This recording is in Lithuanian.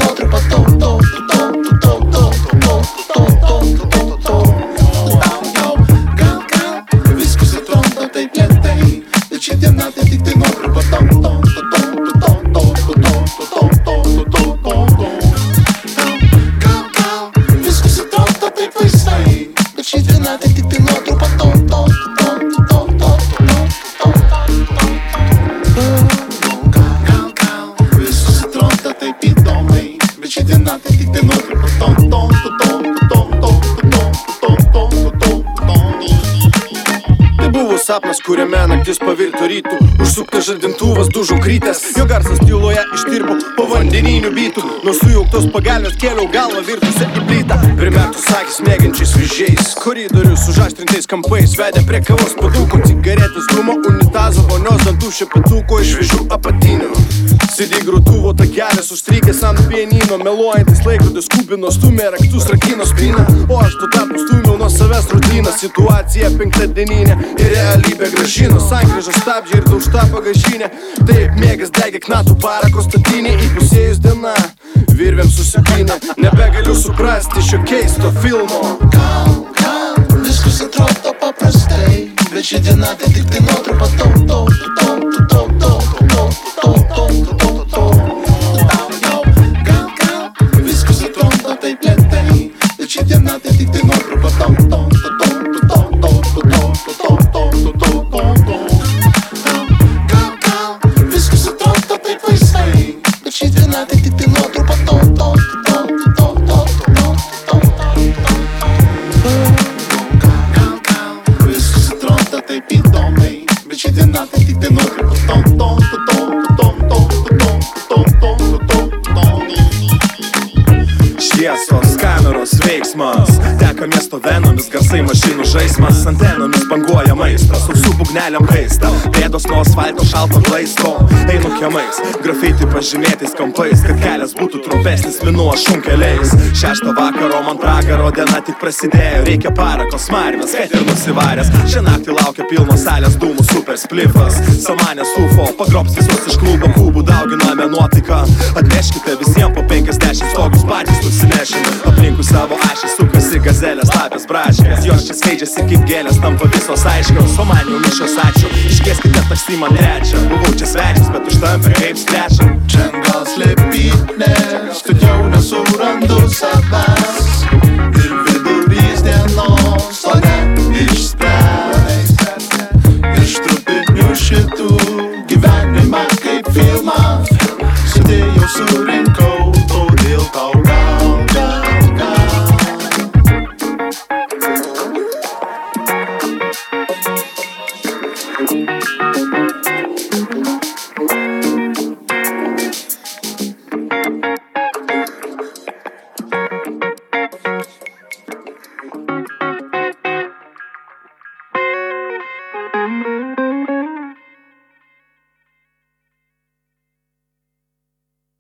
nuotrupa Gal, viskas atrodo taip lėtai, bet ši diena tai tik tai nuotrupa Gal, viskas atrodo taip laisvai, bet ši diena tai tik tai nuotrupa Viskas atrodo taip įdomiai, bet ši diena tai tik tai nuotrupa Tai buvo sapnas, kuriame naktis pavirto rytų. Užsuktas žadintuvas dužo krytęs, jo garsas tyloje ištirpo po vandeninių bitų. Nuo sujauktos pagalvės kėliau galvą virtusią į plytą. Primertus akis mėgiančiais vyzdžiais, koridorius užaštrintais kampais vedė prie kavos puoduko, cigaretės dūmo, unitazo, vonios, dantų šepetuko iš šviežių apatinių. CD grotuvo takelis užstrykęs ant pianino, meluojantis laikrodis kubino, stumė raktus, rakino spyną. O aš tuo tarpu stumiau nuo savęs rutiną, situacija penktadieninė ir realybė grąžino. Sankryžos stabdžiai ir daužta bagažinė, taip mėgas degė knatų parako statinė. Įpusėjus diena, virvėm susipynė, nebegaliu suprasti šio keisto filmo. Gal, viskas atrodo paprastai, bet ši diena tai tik tai nuotrupa Gal, viskas atrodo taip lėtai, bet ši diena tai tik tai nuotrupa Gal, viskas atrodo taip laisvai, bet ši diena tai tik tai nuotrupa Viskas atrodo taip įdomiai, bet ši diena tai tik tai nuotrupa Šviesos, kameros, veiksmas, teka miesto venomis, garsai mašinų žaismas, antenomis banguoja maistas, su būgneliam kaista, pėdos nuo asfalto šalto glaisto, einu kiemais, grafiti pažymėtais kampais, kad kelias būtų trumpesnis, minuo šunkeliais. 6 vakaro man pragaro diena tik prasidėjo, reikia parako smarvės, kad ir nusivaręs. Šią naktį laukia pilnos salės dūmų super splifas, samanės UFO, pagrobs visus iš klubo kubų, dauginame nuotaiką. Atneškite visiems po 50 stogus, patys nusinešim. Aplinkui savo ašį sukasi gazelės, lapės braškės, jos čia skleidžiasi kaip gėlės, tampa visos aiškios. O man jau mišos ačiū, iškvieskite taksi man trečią. Buvau čia svečias, bet užtampi kaip sklečia. Čia gal slėpyt, nes kad jau nesurandu savęs.